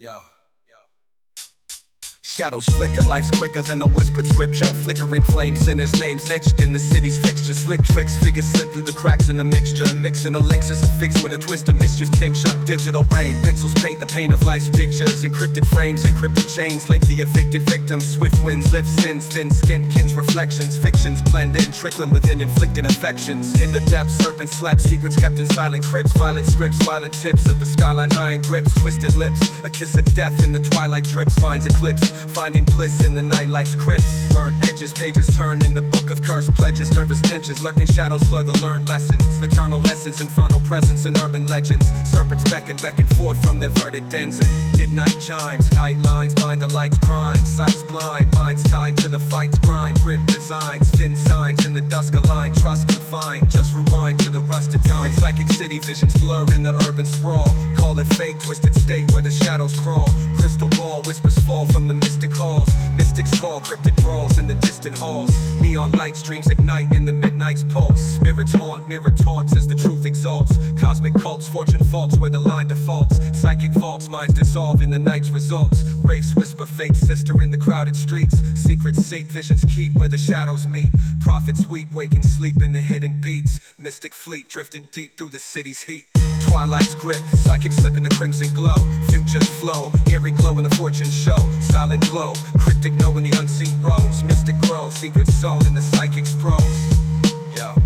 Yo. Shadows flicker, life's quicker than a whispered scripture. Flickering flames, sinners' names etched in the city's fixtures. Slick tricks, figures slip through the cracks in the mixture. Mixing elixirs affixed with a twist of mischief tincture. Digital rain, pencils paint the pain of life's pictures. Encrypted frames, encrypted chains link the evicted victims. Swift winds lift sins, thin skin kins reflections. Fictions blend in, trickling within inflicted affections. In the depths, serpents slap secrets kept in silent crypts. Violent scripts, violent tips of the skyline, iron grips. Twisted lips, a kiss of death in the twilight drips. Finds eclipse, finding bliss in the nightlife's crypts. Burnt edges, pages turn in the book of cursed pledges. Nervous tensions, lurking shadows blur the learned lessons. Eternal lessons, infernal presence in urban legends. Serpents beckon forth from their verdant dens. And midnight chimes, tight lines bind the light's crime. Sights blind, minds tied to the fight's grind. Grim designs, thin signs in the dusk align. Trust confined, just rewind to the rusted time. Psychic city visions blur in the urban sprawl. Call it fate, twisted state where the shadows crawl. Crystal ball whispers fall from the mystic halls. Mystics call cryptic brawls in the distant halls. Neon light streams ignite in the midnight's pulse. Spirits haunt, mirror taunts as the truth exalts. Cosmic cults, fortune faults where the line defaults. Psychic vaults, minds dissolve in the night's results. Wraiths whisper fate's sister in the crowded streets. Secrets sate, visions keep where the shadows meet. Prophets weep, waking sleep in the hidden beats. Mystic fleet drifting deep through the city's heat. Twilight's grip, psychic slip in the crimson glow. Futures flow, eerie glow in the fortune show. Silent glow, cryptic know in the unseen rows. Mystic grow, secret soul in the psychic's prose. Yo.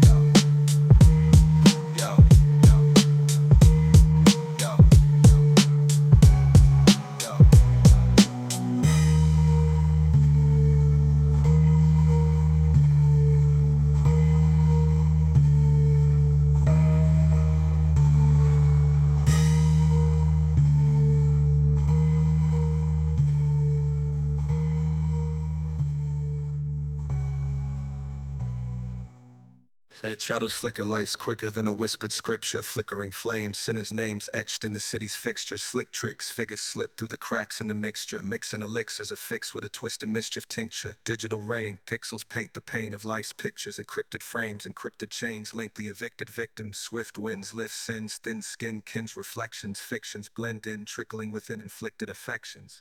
Shadows flicker, lights quicker than a whispered scripture. Flickering flames, sinners' names etched in the city's fixture. Slick tricks, figures slip through the cracks in the mixture. Mixing elixirs affixed with a twist of mischief tincture. Digital rain, pixels paint the pain of life's pictures. Encrypted frames, encrypted chains link the evicted victims. Swift winds lift sins, thin skin kins reflections. Fictions blend in, trickling within inflicted affections.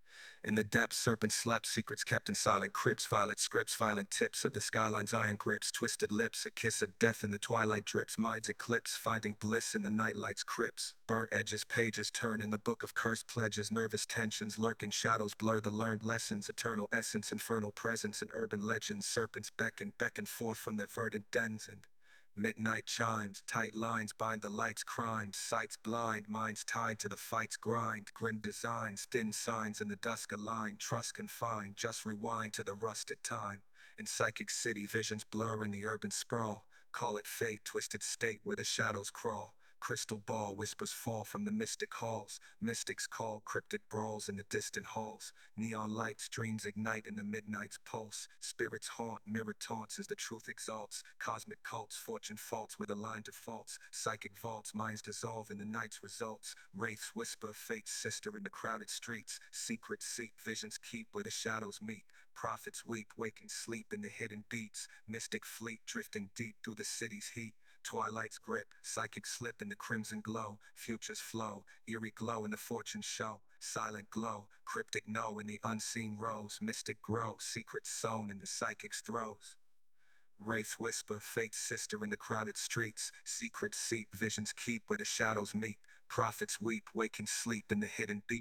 In the depths, serpents slap secrets kept in silent crypts. Violet scripts, violent tips of the skyline's iron grips. Twisted lips, a kiss of death in the twilight drips. Minds eclipse, finding bliss in the nightlight's crypts. Burnt edges, pages turn in the book of cursed pledges. Nervous tensions, lurking shadows blur the learned lessons. Eternal essence, infernal presence in urban legends. Serpents beckon forth from their verdant dens. And midnight chimes, tight lines bind the light's crimes. Sights blind, minds tied to the fight's grind. Grim designs, thin signs in the dusk align. Trust confined, just rewind to the rusted time. In psychic city, visions blur in the urban sprawl. Call it fate, twisted state where the shadows crawl. Crystal ball whispers fall from the mystic halls. Mystics call cryptic brawls in the distant halls. Neon light streams ignite in the midnight's pulse. Spirits haunt, mirror taunts as the truth exalts. Cosmic cults, fortune faults where the line defaults. Psychic vaults, minds dissolve in the night's results. Wraiths whisper fate's sister in the crowded streets. Secrets seek, visions keep where the shadows meet. Prophets weep, waking sleep in the hidden beats. Mystic fleet drifting deep through the city's heat. Twilight's grip, psychic slip in the crimson glow. Futures flow, eerie glow in the fortune show. Silent glow, cryptic know in the unseen rows. Mystic grow, secrets sown in the psychic's throes. Wraith whisper, fate's sister in the crowded streets. Secrets seek, visions keep where the shadows meet. Prophets weep, waking sleep in the hidden beat.